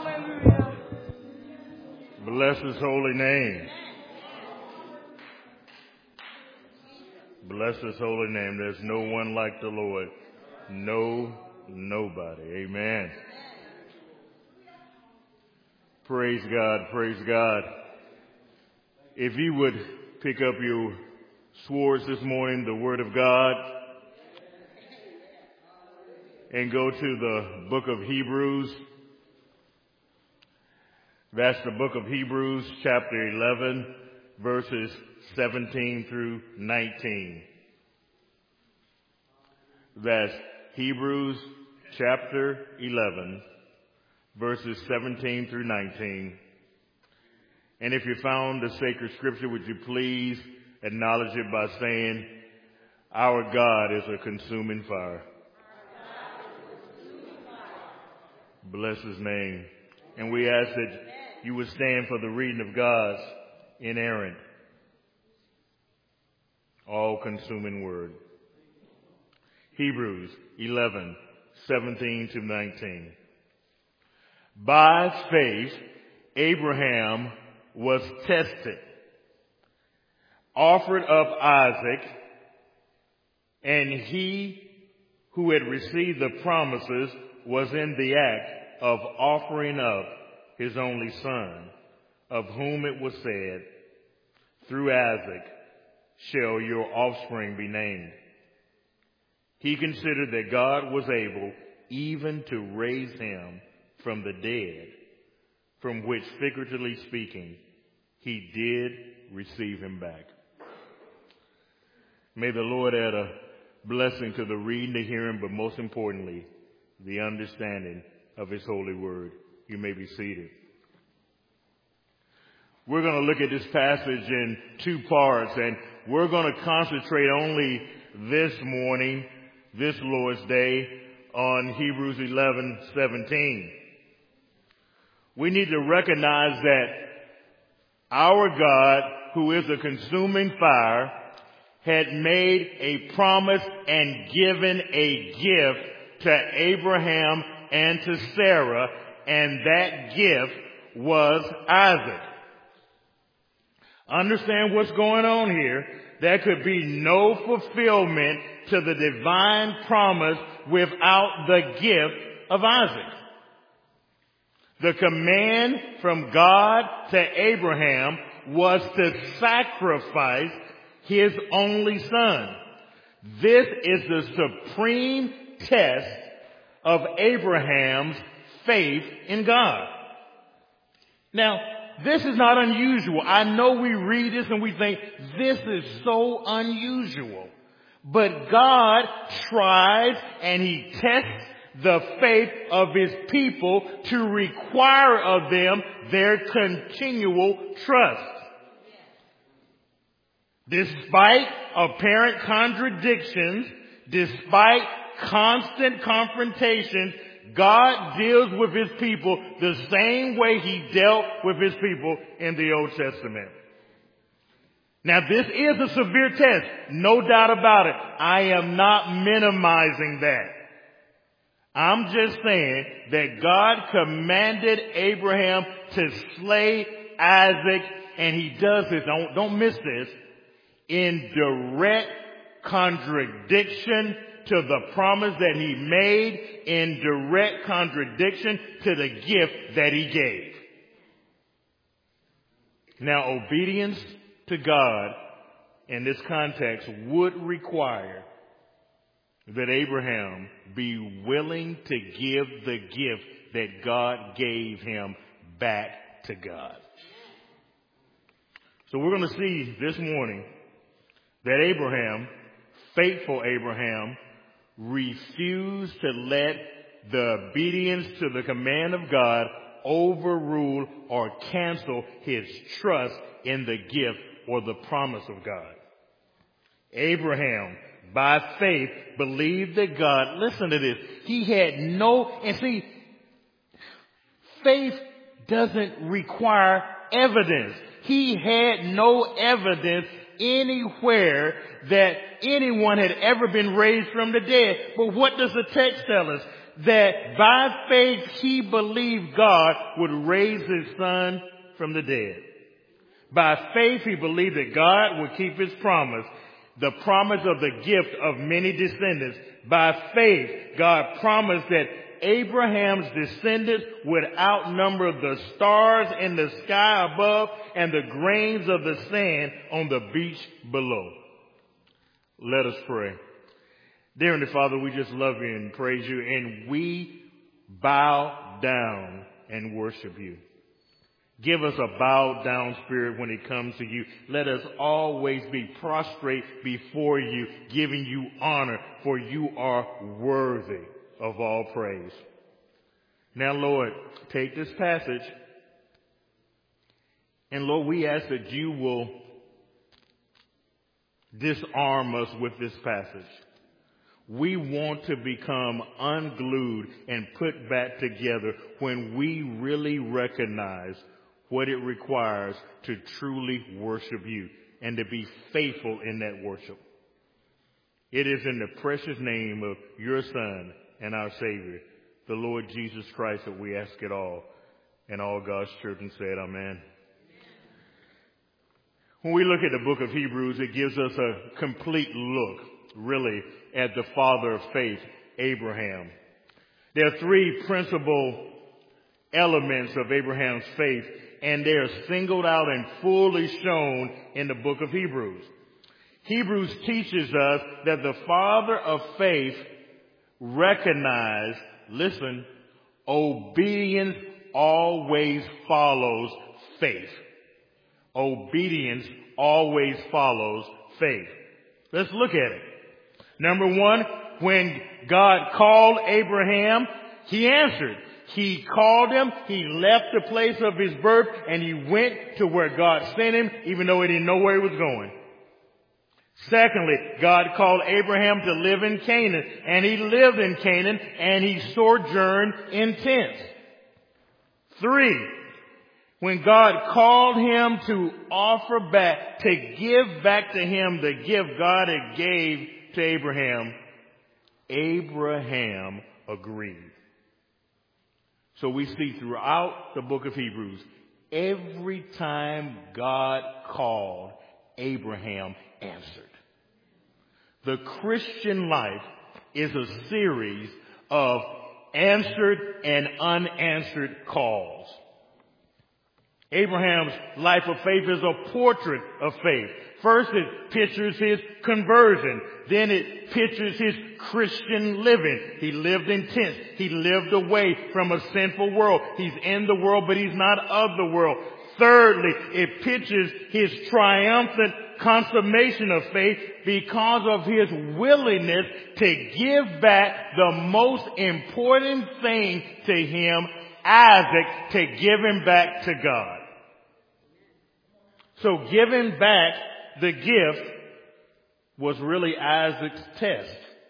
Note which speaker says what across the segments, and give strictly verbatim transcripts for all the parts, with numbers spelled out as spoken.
Speaker 1: Bless his holy name. Bless his holy name. There's no one like the Lord. No, nobody. Amen. Praise God. Praise God. If you would pick up your swords this morning, the Word of God, and go to the book of Hebrews. That's the book of Hebrews, chapter eleven, verses seventeen through nineteen. That's Hebrews, chapter eleven, verses seventeen through nineteen. And if you found the sacred scripture, would you please acknowledge it by saying, "Our God is a consuming fire." Bless his name. And we ask that you would stand for the reading of God's inerrant, all-consuming word. Hebrews eleven, seventeen to nineteen. By faith, Abraham was tested, offered up Isaac, and he who had received the promises was in the act of offering up his only son, of whom it was said, "Through Isaac shall your offspring be named." He considered that God was able even to raise him from the dead, from which, figuratively speaking, he did receive him back. May the Lord add a blessing to the reading, the hearing, but most importantly, the understanding of his holy word. You may be seated. We're going to look at this passage in two parts, and we're going to concentrate only this morning, this Lord's Day, on Hebrews eleven seventeen. We need to recognize that our God, who is a consuming fire, had made a promise and given a gift to Abraham and to Sarah, and that gift was Isaac. Understand what's going on here. There could be no fulfillment to the divine promise without the gift of Isaac. The command from God to Abraham was to sacrifice his only son. This is the supreme test of Abraham's faith in God. Now, this is not unusual. I know we read this and we think this is so unusual. But God tries and he tests the faith of his people to require of them their continual trust. Despite apparent contradictions, despite constant confrontations, God deals with his people the same way he dealt with his people in the Old Testament. Now, this is a severe test, no doubt about it. I am not minimizing that. I'm just saying that God commanded Abraham to slay Isaac, and he does this, don't, don't miss this, in direct contradiction to the promise that he made, in direct contradiction to the gift that he gave. Now, obedience to God in this context would require that Abraham be willing to give the gift that God gave him back to God. So we're going to see this morning that Abraham, faithful Abraham, refused to let the obedience to the command of God overrule or cancel his trust in the gift or the promise of God. Abraham, by faith, believed that God, listen to this, he had no, and see, faith doesn't require evidence. He had no evidence anywhere that anyone had ever been raised from the dead. But what does the text tell us? that by faith he believed God would raise his son from the dead. By faith he believed that God would keep his promise, the promise of the gift of many descendants. By faith, God promised that Abraham's descendants would outnumber the stars in the sky above and the grains of the sand on the beach below. Let us pray. Dear Heavenly Father, we just love you and praise you, and we bow down and worship you. Give us a bowed down spirit when it comes to you. Let us always be prostrate before you, giving you honor, for you are worthy of all praise. Now, Lord, take this passage, and Lord, we ask that you will disarm us with this passage. We want to become unglued and put back together when we really recognize what it requires to truly worship you and to be faithful in that worship. It is in the precious name of your Son and our Savior, the Lord Jesus Christ, that we ask it all. And all God's children said, amen. When we look at the book of Hebrews, it gives us a complete look, really, at the father of faith, Abraham. There are three principal elements of Abraham's faith, and they are singled out and fully shown in the book of Hebrews. Hebrews teaches us that the father of faith recognized, listen, obedience always follows faith. Obedience always follows faith. Let's look at it. Number one, when God called Abraham, he answered. He called him, he left the place of his birth, and he went to where God sent him, even though he didn't know where he was going. Secondly, God called Abraham to live in Canaan, and he lived in Canaan, and he sojourned in tents. Three, when God called him to offer back, to give back to him the gift God had gave to Abraham, Abraham agreed. So we see throughout the book of Hebrews, every time God called, Abraham answered. The Christian life is a series of answered and unanswered calls. Abraham's life of faith is a portrait of faith. First, it pictures his conversion. Then it pictures his Christian living. He lived in tents. He lived away from a sinful world. He's in the world, but he's not of the world. Thirdly, it pictures his triumphant consummation of faith because of his willingness to give back the most important thing to him, Isaac, to give him back to God. So giving back the gift was really Isaac's test.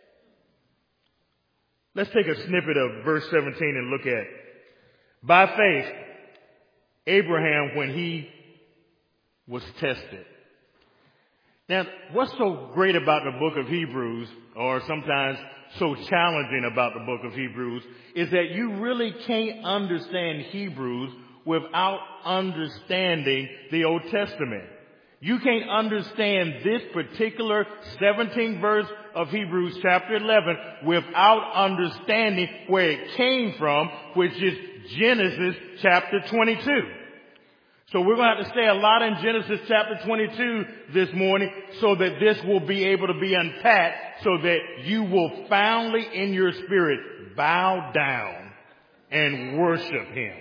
Speaker 1: Let's take a snippet of verse seventeen and look at. By faith, Abraham, when he was tested. Now, what's so great about the book of Hebrews, or sometimes so challenging about the book of Hebrews, is that you really can't understand Hebrews without understanding the Old Testament. You can't understand this particular seventeenth verse of Hebrews chapter eleven without understanding where it came from, which is Genesis chapter twenty-two. So we're going to have to stay a lot in Genesis chapter twenty-two this morning so that this will be able to be unpacked, so that you will finally in your spirit bow down and worship him.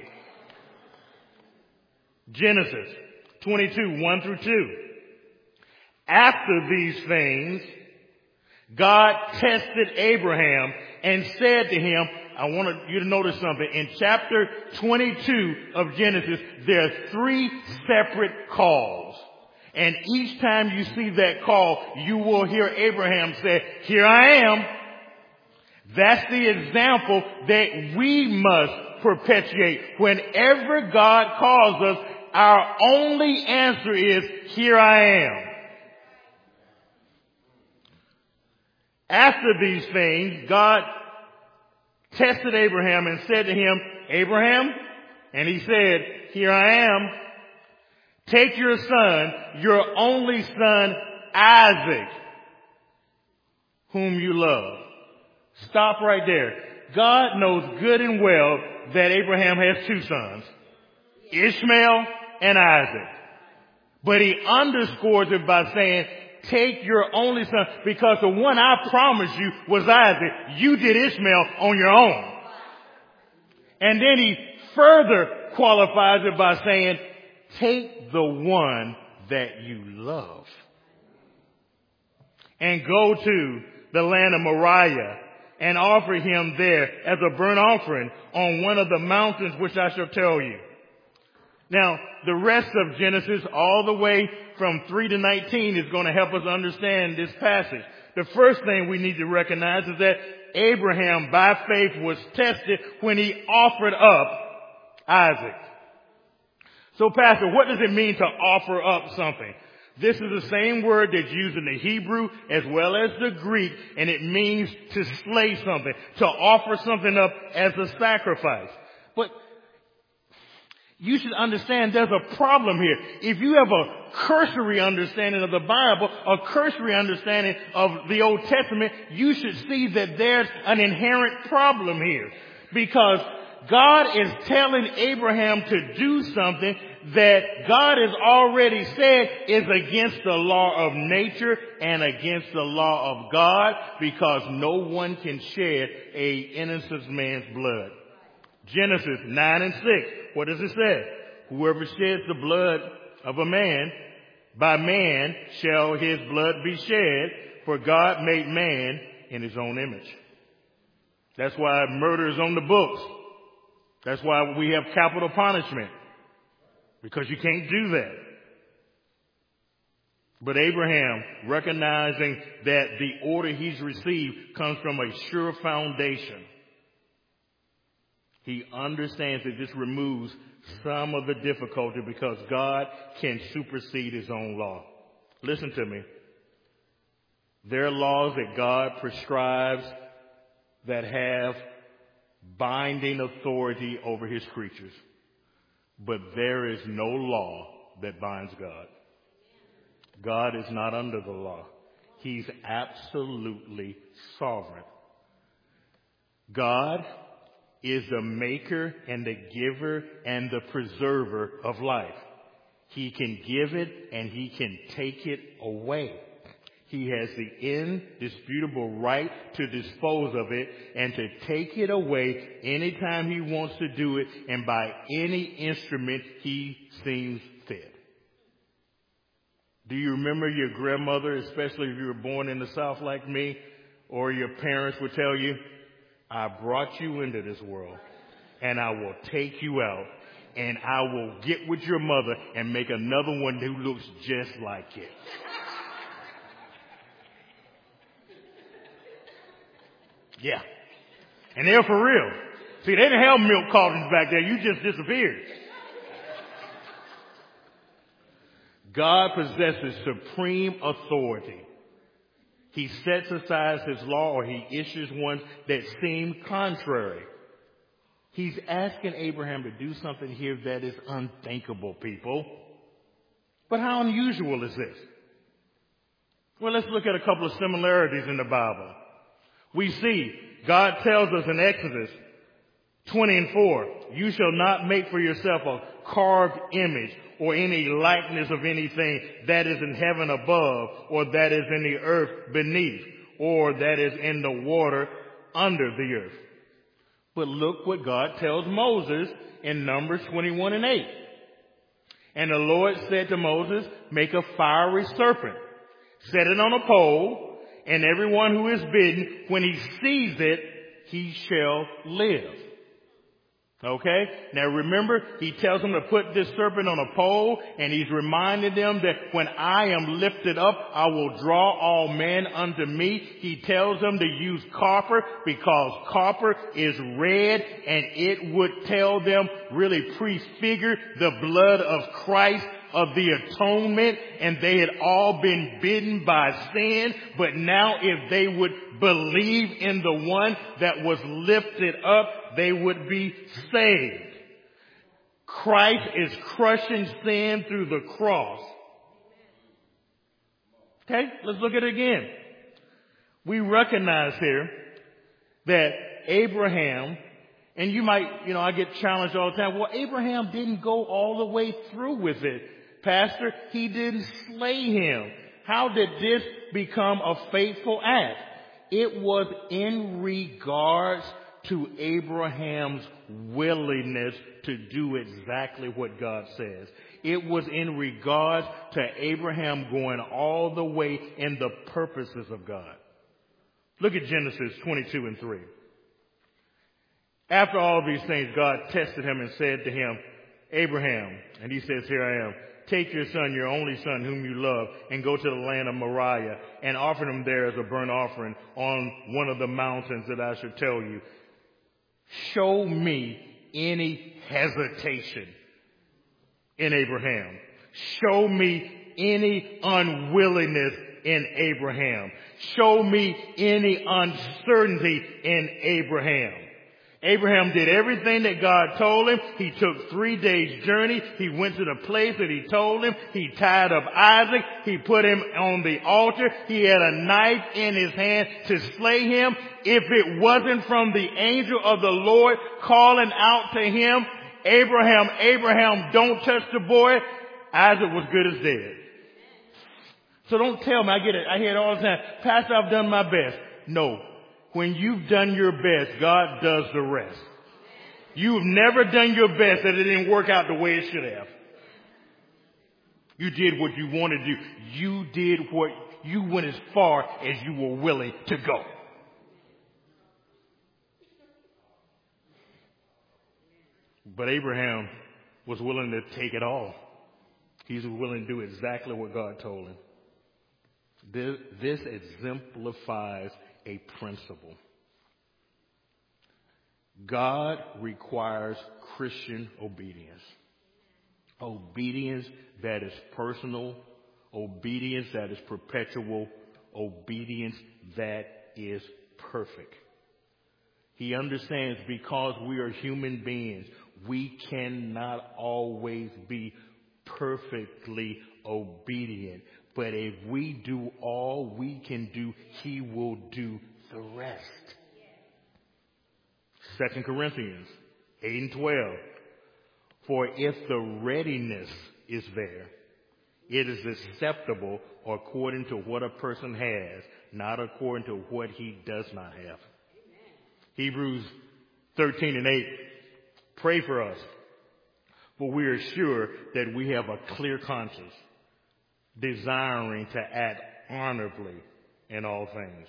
Speaker 1: Genesis twenty-two, one through two. After these things, God tested Abraham and said to him, I want you to notice something. In chapter twenty-two of Genesis, there are three separate calls. And each time you see that call, you will hear Abraham say, here I am. That's the example that we must perpetuate. Whenever God calls us, our only answer is, here I am. After these things, God tested Abraham and said to him, Abraham, and he said, here I am. Take your son, your only son, Isaac, whom you love. Stop right there. God knows good and well that Abraham has two sons, Ishmael and Isaac. But he underscores it by saying, take your only son, because the one I promised you was Isaac. You did Ishmael on your own. And then he further qualifies it by saying, take the one that you love and go to the land of Moriah and offer him there as a burnt offering on one of the mountains which I shall tell you. Now, the rest of Genesis, all the way from three to nineteen, is going to help us understand this passage. The first thing we need to recognize is that Abraham, by faith, was tested when he offered up Isaac. So, Pastor, what does it mean to offer up something? This is the same word that's used in the Hebrew as well as the Greek, and it means to slay something, to offer something up as a sacrifice. But you should understand there's a problem here. If you have a cursory understanding of the Bible, a cursory understanding of the Old Testament, you should see that there's an inherent problem here. Because God is telling Abraham to do something that God has already said is against the law of nature and against the law of God, because no one can shed a innocent man's blood. Genesis nine and six. What does it say? Whoever sheds the blood of a man, by man shall his blood be shed, for God made man in his own image. That's why murder is on the books. That's why we have capital punishment, because you can't do that. But Abraham, recognizing that the order he's received comes from a sure foundation, he understands that this removes some of the difficulty because God can supersede his own law. Listen to me. There are laws that God prescribes that have binding authority over his creatures. But there is no law that binds God. God is not under the law. He's absolutely sovereign. God is the maker and the giver and the preserver of life. He can give it and he can take it away. He has the indisputable right to dispose of it and to take it away anytime he wants to do it and by any instrument he seems fit. Do you remember your grandmother, especially if you were born in the South like me, or your parents would tell you, I brought you into this world and I will take you out and I will get with your mother and make another one who looks just like it. Yeah. And they're for real. See, they didn't have milk cartons back there. You just disappeared. God possesses supreme authority. He sets aside his law, or he issues ones that seem contrary. He's asking Abraham to do something here that is unthinkable, people. But how unusual is this? Well, let's look at a couple of similarities in the Bible. We see God tells us in Exodus twenty and four, you shall not make for yourself a carved image or any likeness of anything that is in heaven above, or that is in the earth beneath, or that is in the water under the earth. But look what God tells Moses in Numbers twenty-one and eight. And the Lord said to Moses, make a fiery serpent, set it on a pole, and everyone who is bitten, when he sees it, he shall live. Okay? Now remember, he tells them to put this serpent on a pole, and he's reminding them that when I am lifted up, I will draw all men unto me. He tells them to use copper because copper is red, and it would tell them, really prefigure the blood of Christ of the atonement, and they had all been bitten by sin. But now if they would believe in the one that was lifted up, they would be saved. Christ is crushing sin through the cross. Okay, let's look at it again. We recognize here that Abraham, and you might, you know, I get challenged all the time. Well, Abraham didn't go all the way through with it, Pastor. He didn't slay him. How did this become a faithful act? It was in regards to Abraham's willingness to do exactly what God says. It was in regards to Abraham going all the way in the purposes of God. Look at Genesis twenty-two and three. After all these things, God tested him and said to him, Abraham, and he says, here I am, take your son, your only son, whom you love, and go to the land of Moriah, and offer him there as a burnt offering on one of the mountains that I should tell you. Show me any hesitation in Abraham. Show me any unwillingness in Abraham. Show me any uncertainty in Abraham. Abraham did everything that God told him. He took three days' journey. He went to the place that he told him. He tied up Isaac. He put him on the altar. He had a knife in his hand to slay him. If it wasn't from the angel of the Lord calling out to him, Abraham, Abraham, don't touch the boy, Isaac was good as dead. So don't tell me, I get it, I hear it all the time, Pastor, I've done my best. No. When you've done your best, God does the rest. You've never done your best that it didn't work out the way it should have. You did what you wanted to do. You did what you went as far as you were willing to go. But Abraham was willing to take it all. He was willing to do exactly what God told him. This, this exemplifies a principle. God requires Christian obedience. Obedience that is personal, obedience that is perpetual, obedience that is perfect. He understands because we are human beings, we cannot always be perfectly obedient. But if we do all we can do, he will do the rest. Second Corinthians eight and twelve. For if the readiness is there, it is acceptable according to what a person has, not according to what he does not have. Hebrews thirteen and eight. Pray for us, for we are sure that we have a clear conscience, desiring to act honorably in all things.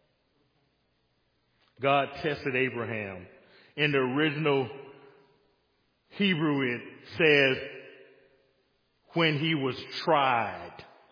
Speaker 1: God tested Abraham. In the original Hebrew, it says, when he was tried.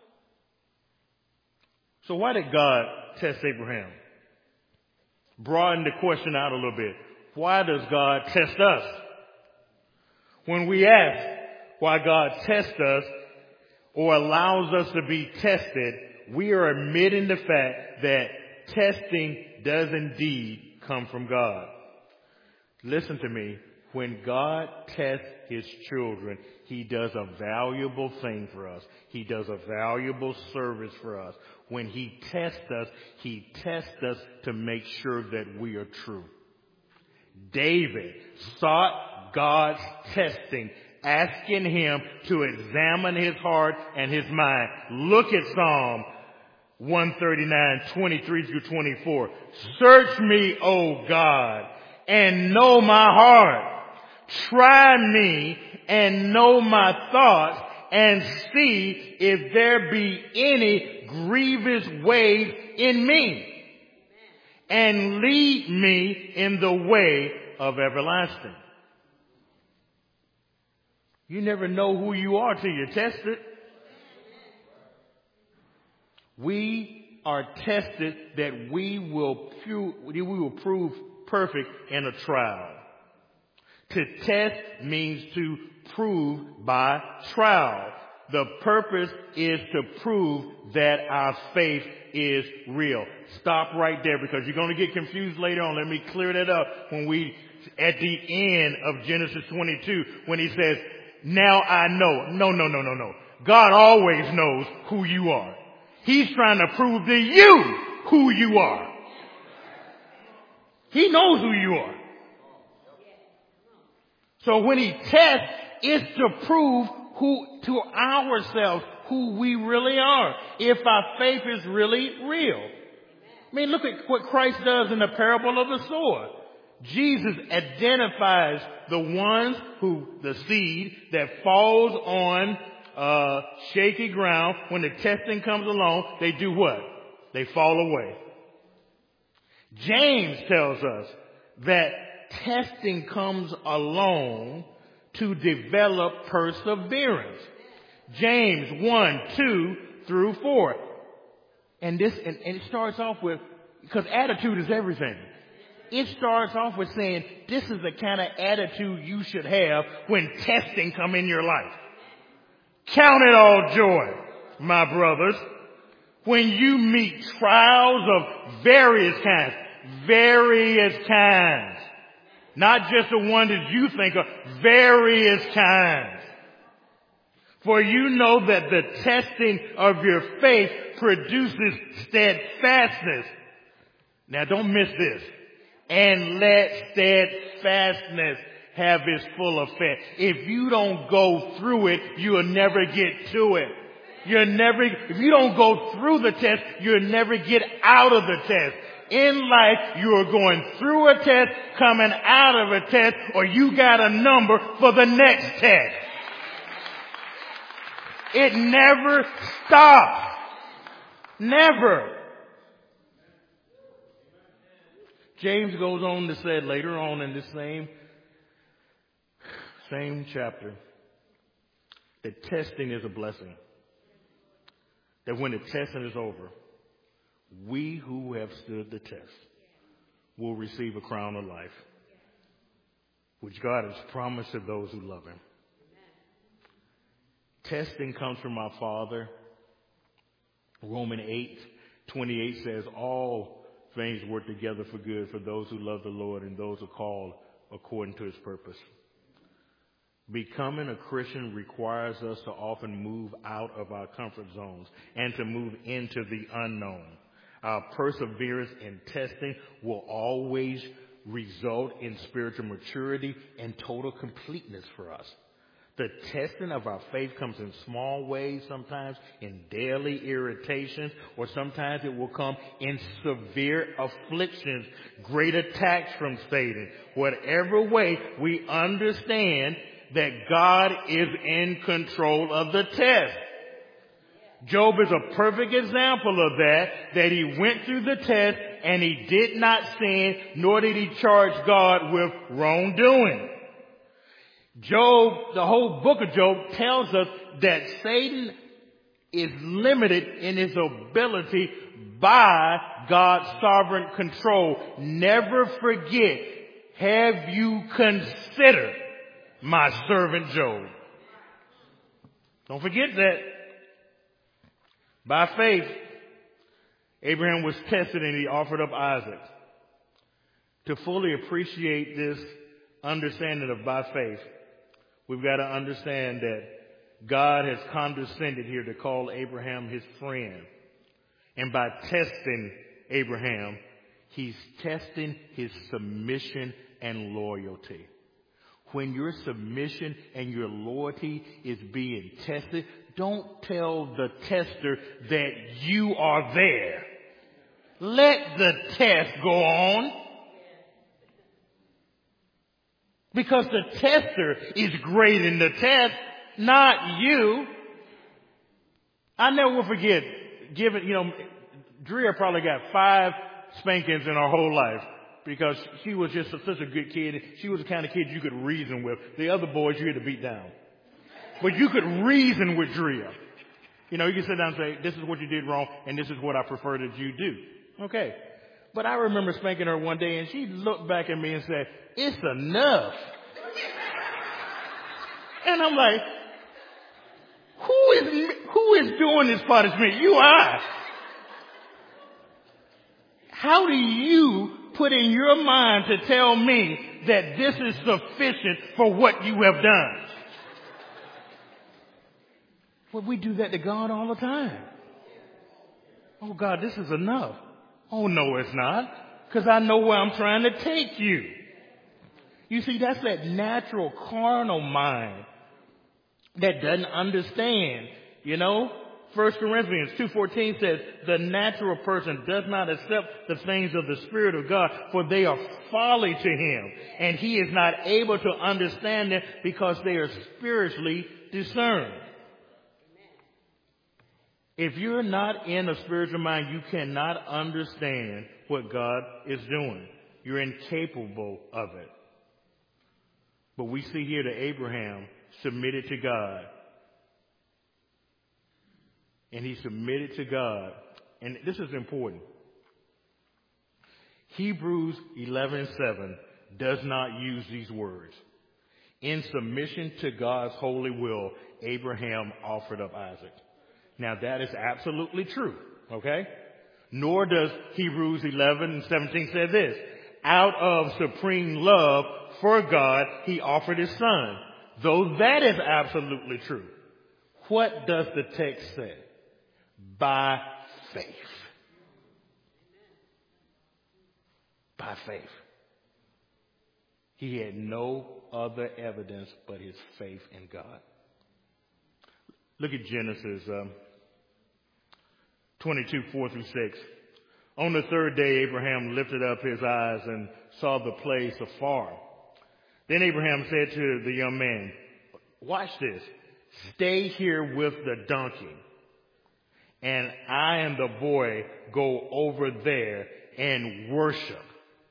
Speaker 1: So why did God test Abraham? Broaden the question out a little bit. Why does God test us? When we ask why God tests us or allows us to be tested, we are admitting the fact that testing does indeed come from God. Listen to me. When God tests his children, he does a valuable thing for us. He does a valuable service for us. When he tests us, he tests us to make sure that we are true. David sought God's testing, asking him to examine his heart and his mind. Look at Psalm one thirty-nine, twenty-three through twenty-four. Search me, O God, and know my heart. Try me and know my thoughts, and see if there be any grievous way in me, and lead me in the way of everlasting. You never know who you are till you test it. We are tested that we will, pu- we will prove perfect in a trial. To test means to prove by trial. The purpose is to prove that our faith is real. Stop right there because you're going to get confused later on. Let me clear that up when we, at the end of Genesis twenty-two, when he says, now I know. No, no, no, no, no. God always knows who you are. He's trying to prove to you who you are. He knows who you are. So when he tests, it's to prove who to ourselves who we really are. If our faith is really real. I mean, look at what Christ does in the parable of the sower. Jesus identifies the ones who, the seed that falls on uh shaky ground. When the testing comes along, they do what? They fall away. James tells us that testing comes along to develop perseverance. James one, two through four. And this, and, and it starts off with, because attitude is everything. It starts off with saying, this is the kind of attitude you should have when testing come in your life. Count it all joy, my brothers, when you meet trials of various kinds, various kinds. Not just the one that you think of, various kinds. For you know that the testing of your faith produces steadfastness. Now don't miss this. And let steadfastness have its full effect. If you don't go through it, you'll never get to it. You'll never, if you don't go through the test, you'll never get out of the test. In life, you are going through a test, coming out of a test, or you got a number for the next test. It never stops. Never. James goes on to say later on in this same, same chapter that testing is a blessing. That when the testing is over, we who have stood the test will receive a crown of life, which God has promised to those who love him. Testing comes from our Father. Romans eight twenty-eight says, all things work together for good for those who love the Lord and those who are called according to his purpose. Becoming a Christian requires us to often move out of our comfort zones and to move into the unknown. Our perseverance in testing will always result in spiritual maturity and total completeness for us. The testing of our faith comes in small ways, sometimes in daily irritations, or sometimes it will come in severe afflictions, great attacks from Satan. Whatever way, we understand that God is in control of the test. Job is a perfect example of that, that he went through the test and he did not sin, nor did he charge God with wrongdoing. Job, the whole book of Job tells us that Satan is limited in his ability by God's sovereign control. Never forget, have you considered my servant Job? Don't forget that. By faith, Abraham was tested and he offered up Isaac. To fully appreciate this understanding of by faith, we've got to understand that God has condescended here to call Abraham his friend. And by testing Abraham, he's testing his submission and loyalty. When your submission and your loyalty is being tested, don't tell the tester that you are there. Let the test go on. Because the tester is grading the test, not you. I never will forget, given, you know, Drea probably got five spankings in her whole life because she was just a, such a good kid. She was the kind of kid you could reason with. The other boys you had to beat down. But you could reason with Drea. You know, you can sit down and say, this is what you did wrong and this is what I prefer that you do. Okay. But I remember spanking her one day and she looked back at me and said, it's enough. And I'm like, who is, who is doing this punishment? You are. How do you put in your mind to tell me that this is sufficient for what you have done? Well, we do that to God all the time. Oh, God, this is enough. Oh, no, it's not. Because I know where I'm trying to take you. You see, that's that natural carnal mind that doesn't understand. You know, First Corinthians two fourteen says, the natural person does not accept the things of the Spirit of God, for they are folly to him. And he is not able to understand them because they are spiritually discerned. If you're not in a spiritual mind, you cannot understand what God is doing. You're incapable of it. But we see here that Abraham submitted to God. And he submitted to God. And this is important. Hebrews eleven seven does not use these words. In submission to God's holy will, Abraham offered up Isaac. Now that is absolutely true, okay? Nor does Hebrews eleven and seventeen say this. Out of supreme love for God, he offered his son. Though that is absolutely true. What does the text say? By faith. By faith. He had no other evidence but his faith in God. Look at Genesis um, twenty-two, four through six. On the third day, Abraham lifted up his eyes and saw the place afar. Then Abraham said to the young man, watch this, stay here with the donkey, and I and the boy go over there and worship.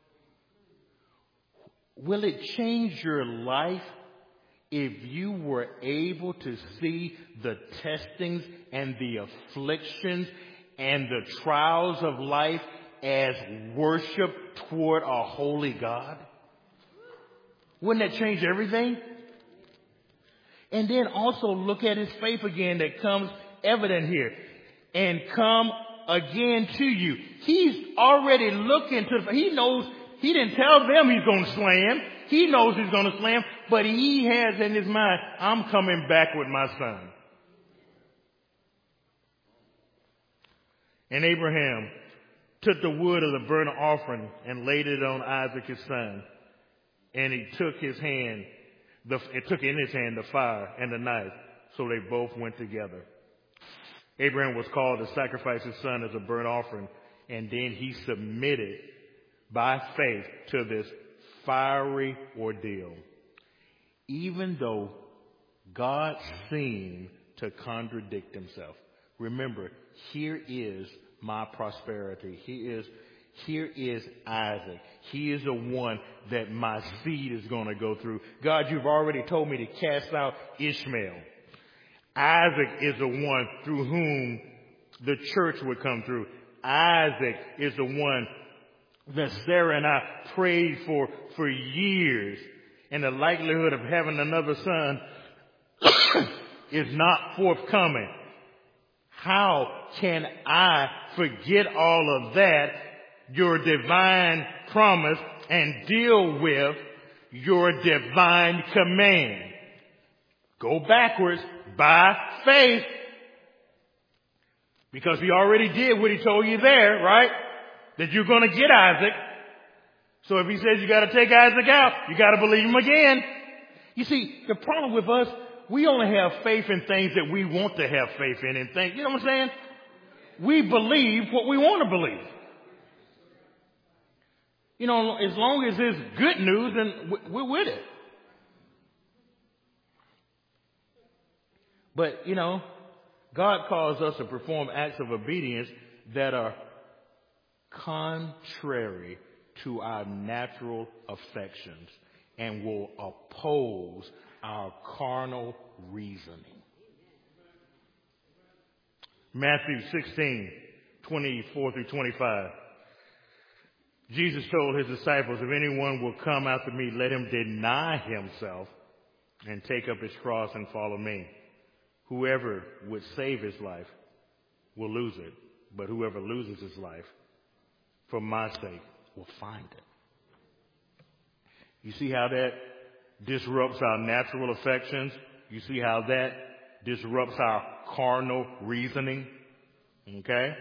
Speaker 1: Will it change your life if you were able to see the testings and the afflictions and the trials of life as worship toward a holy God? Wouldn't that change everything? And then also look at his faith again that comes evident here. And come again to you. He's already looking to, he knows, he didn't tell them he's going to slay him. He knows he's going to slay him, but he has in his mind, I'm coming back with my son. And Abraham took the wood of the burnt offering and laid it on Isaac his son. And he took his hand, the, it took in his hand the fire and the knife. So they both went together. Abraham was called to sacrifice his son as a burnt offering. And then he submitted by faith to this fiery ordeal. Even though God seemed to contradict himself. Remember, here is my prosperity. He is, here is Isaac. He is the one that my seed is going to go through. God, you've already told me to cast out Ishmael. Isaac is the one through whom the church would come through. Isaac is the one that Sarah and I prayed for for years. And the likelihood of having another son is not forthcoming. How can I forget all of that, your divine promise, and deal with your divine command? Go backwards by faith. Because he already did what he told you there, right? That you're going to get Isaac. So if he says you got to take Isaac out, you got to believe him again. You see, the problem with us, we only have faith in things that we want to have faith in and things. You know what I'm saying? We believe what we want to believe. You know, as long as it's good news, then we're with it. But, you know, God calls us to perform acts of obedience that are contrary to our natural affections and will oppose our carnal reasoning. Matthew sixteen, twenty-four through twenty-five. Jesus told his disciples, if anyone will come after me, let him deny himself and take up his cross and follow me. whoever would save his life will lose it, but whoever loses his life for my sake will find it. You see how that disrupts our natural affections? You see how that disrupts our carnal reasoning? Okay?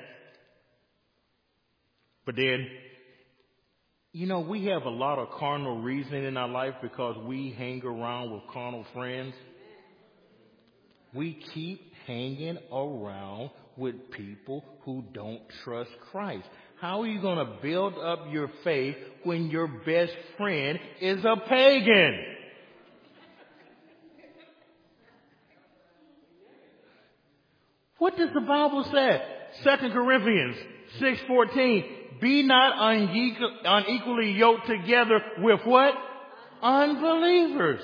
Speaker 1: But then, you know, we have a lot of carnal reasoning in our life because we hang around with carnal friends. We keep hanging around with people who don't trust Christ. How are you going to build up your faith when your best friend is a pagan? What does the Bible say? Second Corinthians six fourteen. Be not unequal, unequally yoked together with what? Unbelievers.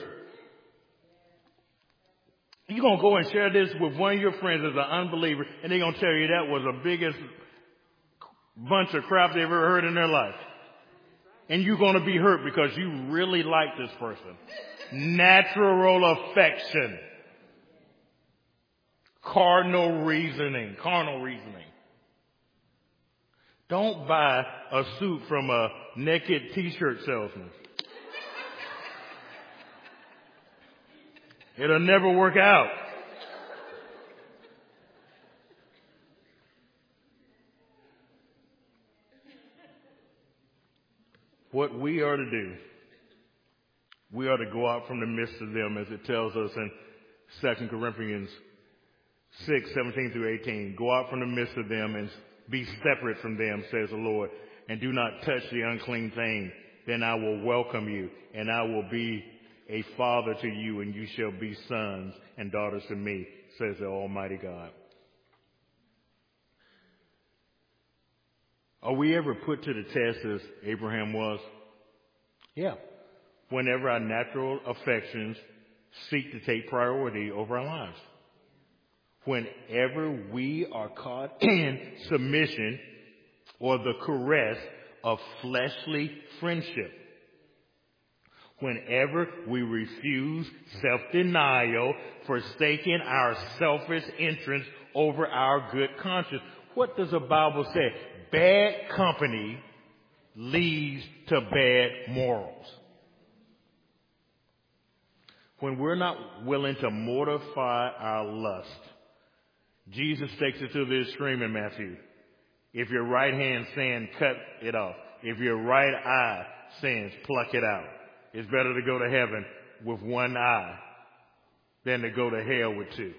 Speaker 1: You're going to go and share this with one of your friends as an unbeliever, and they're going to tell you that was the biggest bunch of crap they've ever heard in their life. And you're going to be hurt because you really like this person. Natural affection. Carnal reasoning. Carnal reasoning. Don't buy a suit from a naked t-shirt salesman. It'll never work out. What we are to do, we are to go out from the midst of them, as it tells us in Second Corinthians six, seventeen through eighteen. Go out from the midst of them and be separate from them, says the Lord, and do not touch the unclean thing. Then I will welcome you, and I will be a father to you, and you shall be sons and daughters to me, says the Almighty God. Are we ever put to the test as Abraham was? Yeah. Whenever our natural affections seek to take priority over our lives. Whenever we are caught in submission or the caress of fleshly friendship. Whenever we refuse self-denial, forsaking our selfish interests over our good conscience. What does the Bible say? Bad company leads to bad morals. When we're not willing to mortify our lust, Jesus takes it to the extreme in Matthew. If your right hand sins, cut it off. If your right eye sins, pluck it out. It's better to go to heaven with one eye than to go to hell with two.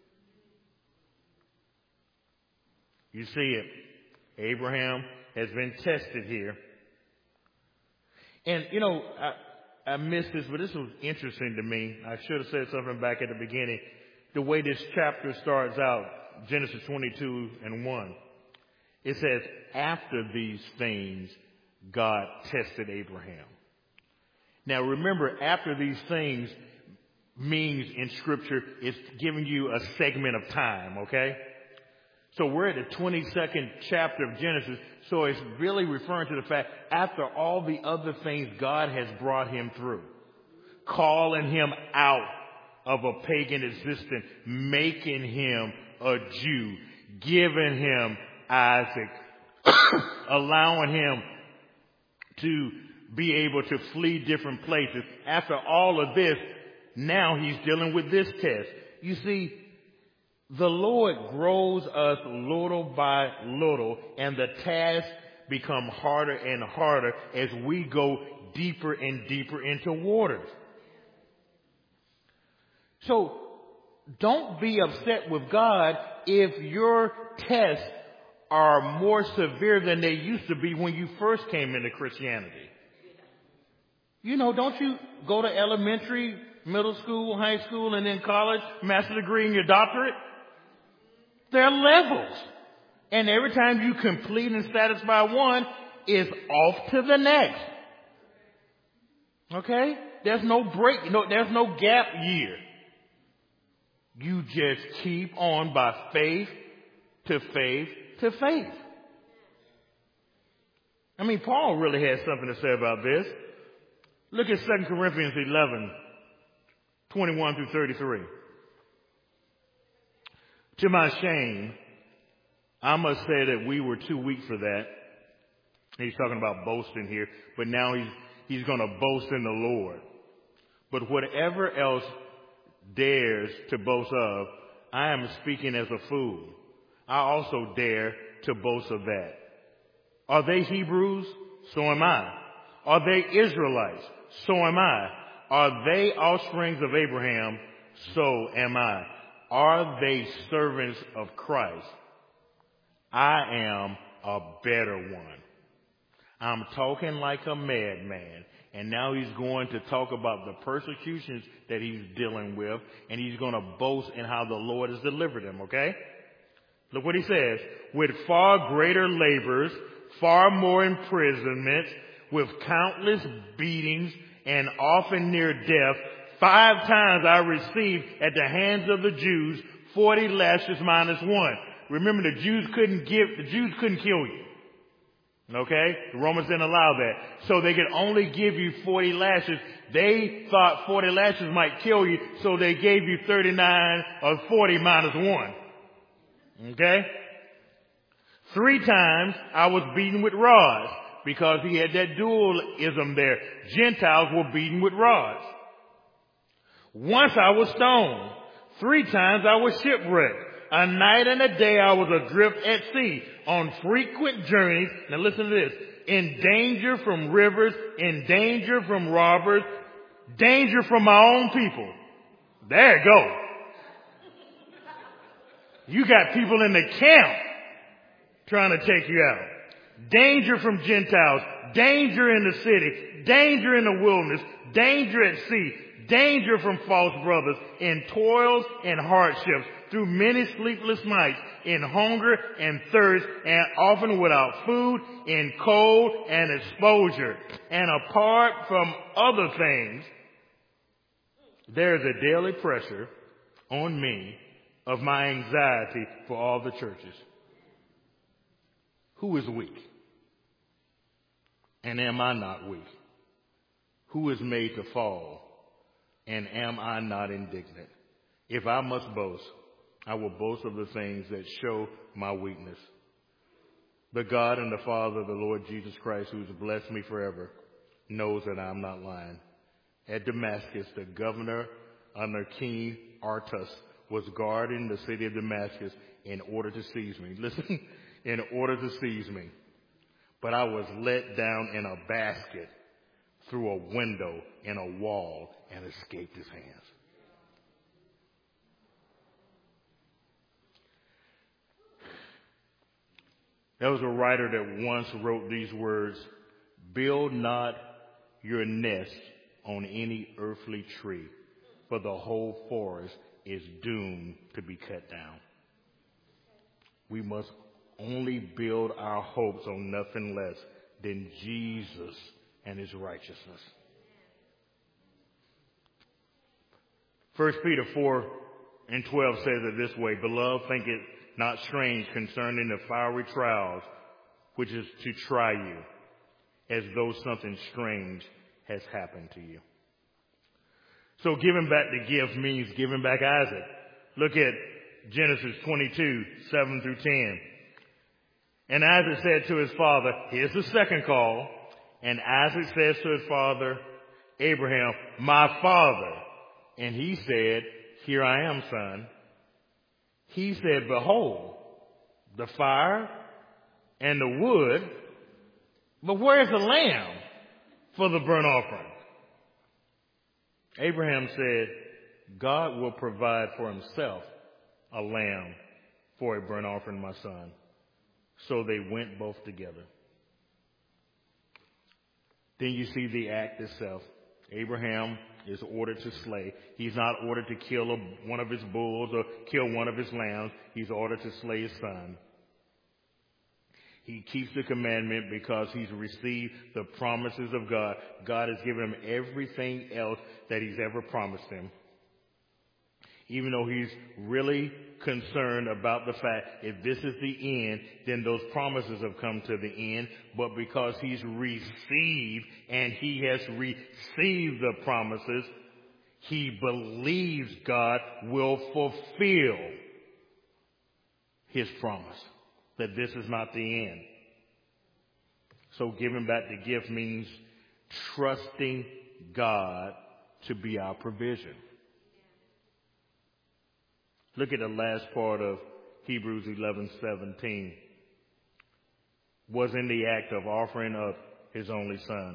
Speaker 1: You see it. Abraham has been tested here. And, you know, I, I missed this, but this was interesting to me. I should have said something back at the beginning. The way this chapter starts out, Genesis twenty-two and one. It says, after these things, God tested Abraham. Now remember, after these things means in Scripture, it's giving you a segment of time, okay? So we're at the twenty-second chapter of Genesis, so it's really referring to the fact after all the other things God has brought him through, calling him out of a pagan existence, making him a Jew, giving him Isaac, allowing him to be able to flee different places. After all of this, now he's dealing with this test. You see, the Lord grows us little by little, and the tasks become harder and harder as we go deeper and deeper into waters. So don't be upset with God if your tests are more severe than they used to be when you first came into Christianity. You know, don't you go to elementary, middle school, high school, and then college, master's degree, and your doctorate? There are levels. And every time you complete and satisfy one, it's off to the next. Okay? There's no break. No, there's no gap year. You just keep on by faith to faith to faith. I mean, Paul really has something to say about this. Look at Second Corinthians eleven, twenty-one through thirty-three. To my shame, I must say that we were too weak for that. He's talking about boasting here, but now he's, he's going to boast in the Lord. But whatever else dares to boast of, I am speaking as a fool. I also dare to boast of that. Are they Hebrews? So am I. Are they Israelites? So am I. Are they offsprings of Abraham? So am I. Are they servants of Christ? I am a better one. I'm talking like a madman. And now he's going to talk about the persecutions that he's dealing with, and he's going to boast in how the Lord has delivered him, okay? Look what he says. With far greater labors, far more imprisonments, with countless beatings, and often near death, five times I received at the hands of the Jews forty lashes minus one. Remember, the Jews couldn't give, the Jews couldn't kill you. Okay? The Romans didn't allow that. So they could only give you forty lashes. They thought forty lashes might kill you, so they gave you thirty-nine or forty minus one. Okay? Three times I was beaten with rods because he had that dualism there. Gentiles were beaten with rods. Once I was stoned. Three times I was shipwrecked. A night and a day I was adrift at sea, on frequent journeys. Now listen to this. In danger from rivers, in danger from robbers, danger from my own people. There you go. You got people in the camp trying to take you out. Danger from Gentiles, danger in the city, danger in the wilderness, danger at sea, danger from false brothers, in toils and hardships, through many sleepless nights, in hunger and thirst, and often without food, in cold and exposure. And apart from other things, there is a daily pressure on me of my anxiety for all the churches. Who is weak? And am I not weak? Who is made to fall? And am I not indignant? If I must boast, I will boast of the things that show my weakness. The God and the Father of the Lord Jesus Christ, who has blessed me forever, knows that I am not lying. At Damascus, the governor under King Artus was guarding the city of Damascus in order to seize me. Listen, in order to seize me. But I was let down in a basket through a window in a wall and escaped his hands. There was a writer that once wrote these words, "Build not your nest on any earthly tree, for the whole forest is doomed to be cut down." We must only build our hopes on nothing less than Jesus and his righteousness. First Peter four and twelve says it this way, "Beloved, think it not strange concerning the fiery trials which is to try you, as though something strange has happened to you." So giving back the gift means giving back Isaac. Look at Genesis twenty-two, seven through ten. And Isaac said to his father, here's the second call. And Isaac says to his father, Abraham, "My father." And he said, "Here I am, son." He said, "Behold, the fire and the wood, but where's the lamb for the burnt offering?" Abraham said, "God will provide for himself a lamb for a burnt offering, my son." So they went both together. Then you see the act itself. Abraham is ordered to slay. He's not ordered to kill a, one of his bulls or kill one of his lambs. He's ordered to slay his son. He keeps the commandment because he's received the promises of God. God has given him everything else that he's ever promised him. Even though he's really concerned about the fact if this is the end, then those promises have come to the end. But because he's received and he has received the promises, he believes God will fulfill his promise, that this is not the end. So giving back the gift means trusting God to be our provision. Look at the last part of Hebrews eleven seventeen. Was in the act of offering up his only son.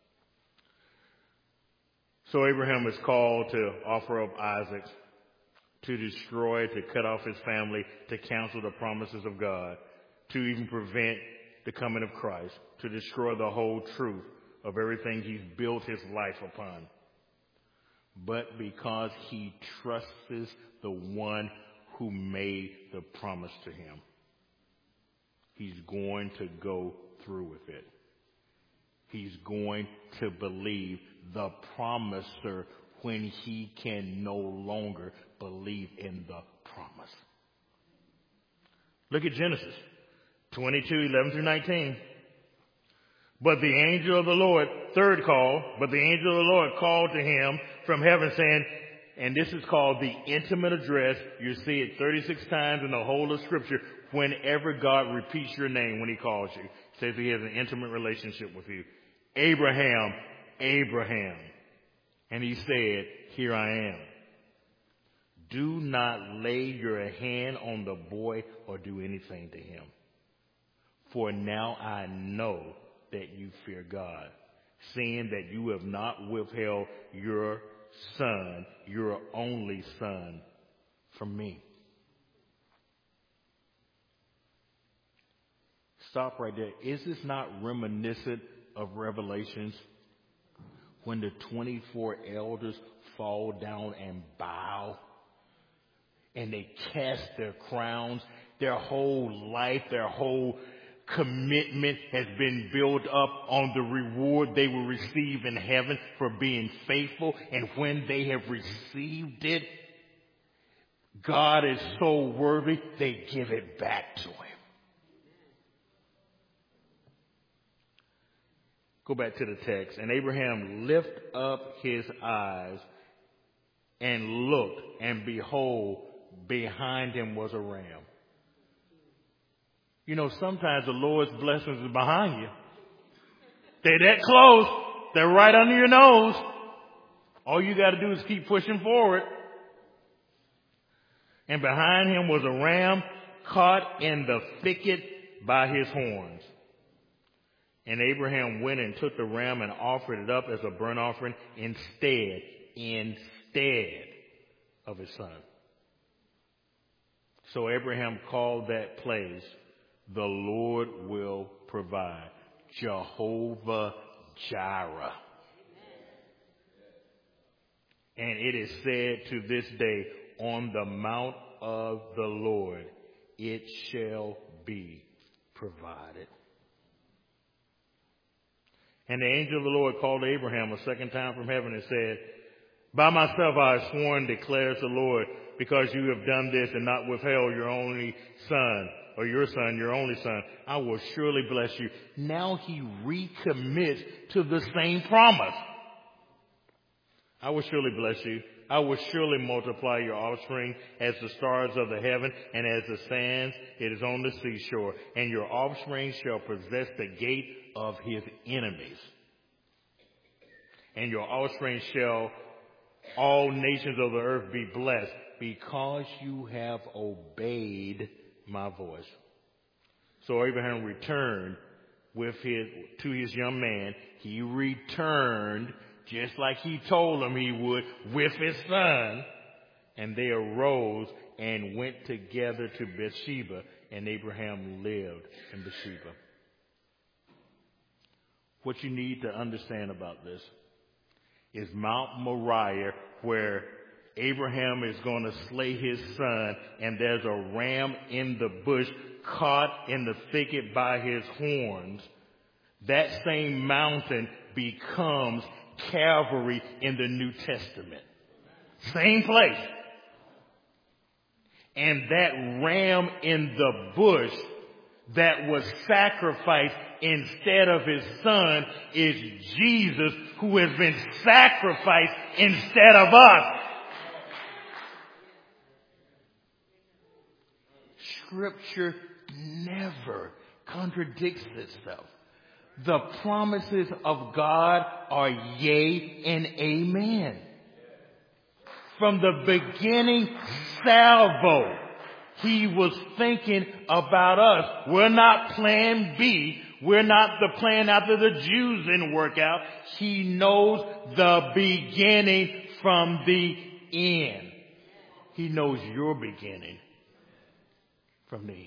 Speaker 1: So Abraham is called to offer up Isaac, to destroy, to cut off his family, to cancel the promises of God, to even prevent the coming of Christ, to destroy the whole truth of everything he's built his life upon. But because he trusts the one who made the promise to him, he's going to go through with it. He's going to believe the promiser when he can no longer believe in the promise. Look at Genesis twenty-two, eleven through nineteen. But the angel of the Lord, third call, but the angel of the Lord called to him from heaven saying, and this is called the intimate address. You see it thirty-six times in the whole of Scripture. Whenever God repeats your name when he calls you, says he has an intimate relationship with you. Abraham, Abraham. And he said, here I am. Do not lay your hand on the boy or do anything to him. For now I know that you fear God, seeing that you have not withheld your son, your only son, from me. Stop right there. Is this not reminiscent of Revelations when the twenty-four elders fall down and bow and they cast their crowns? Their whole life, their whole commitment has been built up on the reward they will receive in heaven for being faithful. And when they have received it, God is so worthy, they give it back to him. Go back to the text. And Abraham lifted up his eyes and looked, and behold, behind him was a ram. You know, sometimes the Lord's blessings are behind you. They're that close. They're right under your nose. All you got to do is keep pushing forward. And behind him was a ram caught in the thicket by his horns. And Abraham went and took the ram and offered it up as a burnt offering instead, instead of his son. So Abraham called that place, the Lord will provide, Jehovah Jireh. And it is said to this day, on the mount of the Lord it shall be provided. And the angel of the Lord called Abraham a second time from heaven and said, by myself I have sworn, declares the Lord, because you have done this and not withheld your only son, or your son, your only son, I will surely bless you. Now he recommits to the same promise. I will surely bless you. I will surely multiply your offspring as the stars of the heaven and as the sands it is on the seashore. And your offspring shall possess the gate of his enemies. And your offspring shall all nations of the earth be blessed, because you have obeyed my voice. So Abraham returned with his to his young man. He returned just like he told him he would with his son. And they arose and went together to Beersheba, and Abraham lived in Beersheba. What you need to understand about this is Mount Moriah, where Abraham is going to slay his son, and there's a ram in the bush caught in the thicket by his horns. That same mountain becomes Calvary in the New Testament. Same place. And that ram in the bush that was sacrificed instead of his son is Jesus, who has been sacrificed instead of us. Scripture never contradicts itself. The promises of God are yea and amen. From the beginning salvo, he was thinking about us. We're not plan B. We're not the plan after the Jews didn't work out. He knows the beginning from the end. He knows your beginning from the end.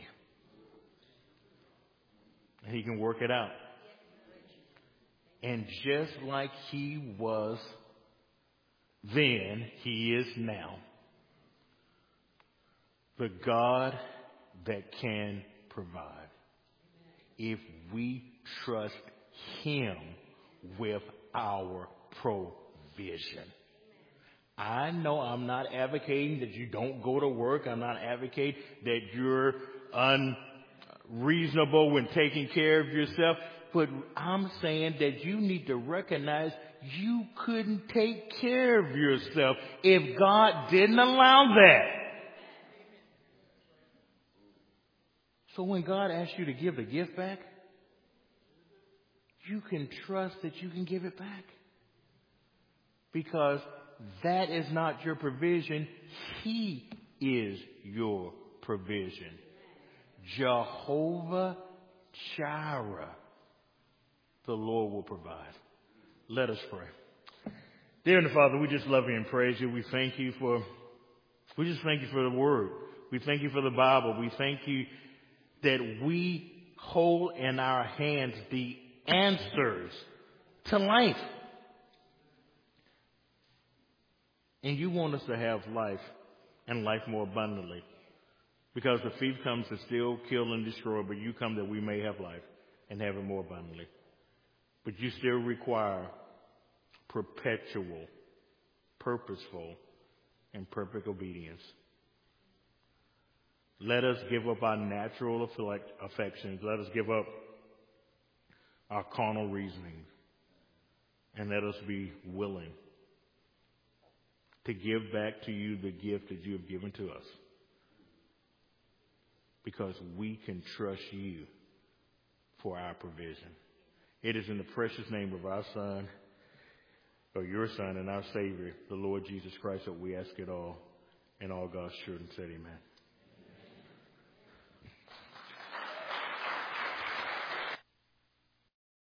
Speaker 1: And he can work it out. And just like he was then, he is now. The God that can provide. If we trust him with our provision. I know I'm not advocating that you don't go to work. I'm not advocating that you're unreasonable when taking care of yourself. But I'm saying that you need to recognize you couldn't take care of yourself if God didn't allow that. So when God asks you to give the gift back, you can trust that you can give it back. Because that is not your provision. He is your provision. Jehovah Jireh. The Lord will provide. Let us pray. Dear Heavenly Father, we just love you and praise you. We thank you for, we just thank you for the word. We thank you for the Bible. We thank you that we hold in our hands the answers to life. And you want us to have life and life more abundantly. Because the thief comes to steal, kill, and destroy, but you come that we may have life and have it more abundantly. But you still require perpetual, purposeful, and perfect obedience. Let us give up our natural affections. Let us give up our carnal reasoning. And let us be willing to give back to you the gift that you have given to us. Because we can trust you for our provision. It is in the precious name of our Son, or your Son and our Savior, the Lord Jesus Christ, that we ask it all. And all God's children said amen.